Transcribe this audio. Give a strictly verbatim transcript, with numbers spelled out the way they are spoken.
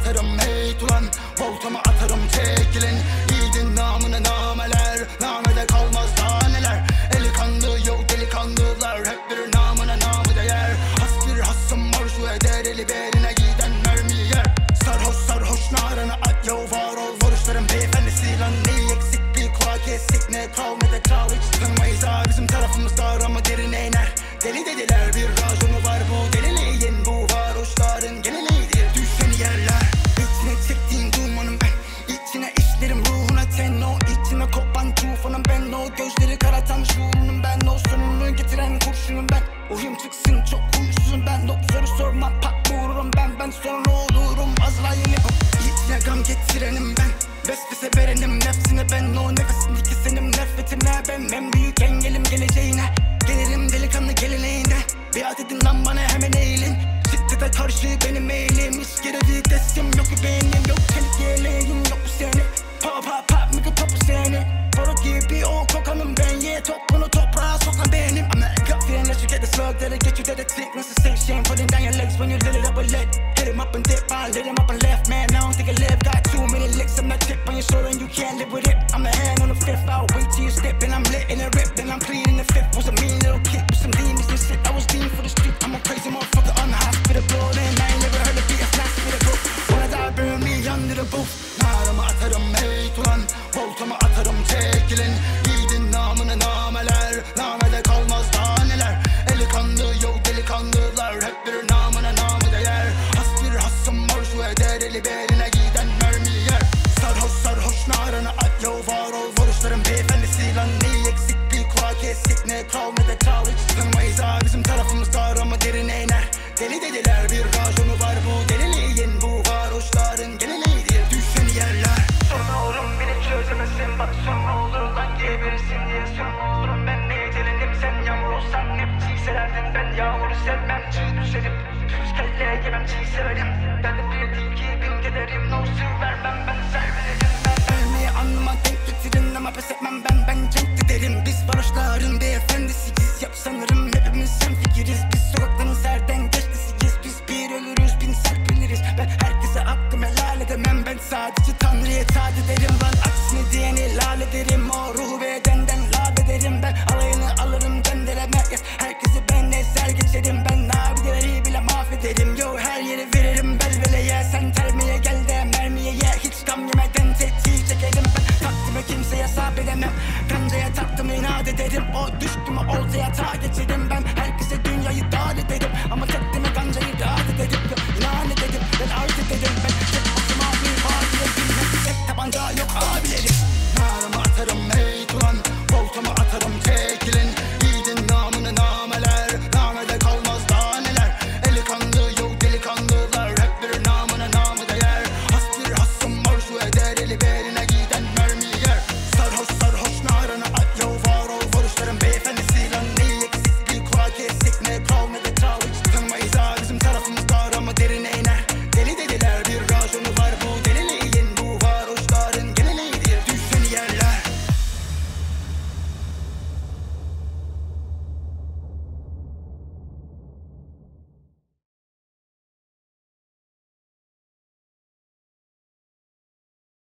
atarım hey ulan, voltamı atarım çekilin. Yiğidin namına nameler, namede kalmaz daha neler. Eli kanlı yok delikanlılar, hep bir namına namı değer. Has bir hassım arzu eder, eli beline giden mermi yer. Sarhoş sarhoş narını at yo, var ol vuruşların beyefendisi lan. Neyi eksik bir kulağı kesik, ne kral ne de kral, hiç tanımayız ha. Bizim tarafımızda arama derine iner. Deli dediler bir raconu var bu deliliğin, bu varoşların geleneğidir düşeni yerler. İçine çektiğin dumanım ben, içine işlerim ruhuna ten. O içime kopan tufanım ben, o gözleri karatan şuurunum ben. O sonunu getiren kurşunum ben, uyum çıksın çok huysuzum ben. Yok soru sormam pat vururum ben, ben sonra olurum azlayeni. İçine gam getirenim ben, vesvese verenim nefsine ben. O nefesindeki senin nefretine ben, en büyük engelim geleceğine. Gelirim delikanlı geleneğine, biat edin lan bana hemen eğilin. Şiddete karşı benim eğilim, hiç geri vitesim yok ki benim. Yok çelik yeleğin yok bu seni, pop pop pop mikro topu seni. Boru gibi o kokanım ben, ye topunu toprağa sokan benim. Amerika feeling that you get the slug, that'll get you that it think. What's the same shame pulling down your legs when you lit it up a lead. Hit him up and dip, I lit him up and left. Man, I don't think I live, got too many licks. I'm not tip on your shoulder and you can't live with it. I'm the hand on the fifth, I'll wait till you step. And I'm lit in the rip, then I'm clean in the fifth. Was a mean little kid with some demons and shit. I was deemed for the street, I'm a crazy motherfucker on the hospital floor. And I ain't never heard a beat as nice for the book. When I die, burn me under the booth. Narımı atarım hey ulan, voltamı atarım çekilin. Yiğidin namına nameler, namede kalmaz daha neler. Eli kanlı yok delikanlılar, hep bir namına namı değer. Has bir hassım arzu eder, eli beline giden mermi yer. Sarhoş sarhoş narını at yo, var ol vuruşların beyefendisi lan. Neyi eksik bir kulağı kesik, ne kral ne de kral, hiç tanımayız ha. Bizim tarafımızda arama derine iner. Deli dediler bir raconu var bu deliliğin, bu varoşların geleneğidir düşeni yerler. Sonra olurum beni çözemezsin, bak sonra olur lan geberirsin diye. Sonra olurum ben neye delinim, sen yağmur olsan hep çiğ sererdin. Ben yağmuru sevmem, çiğ düşerim, düz kelleye yemem, çiğ severim.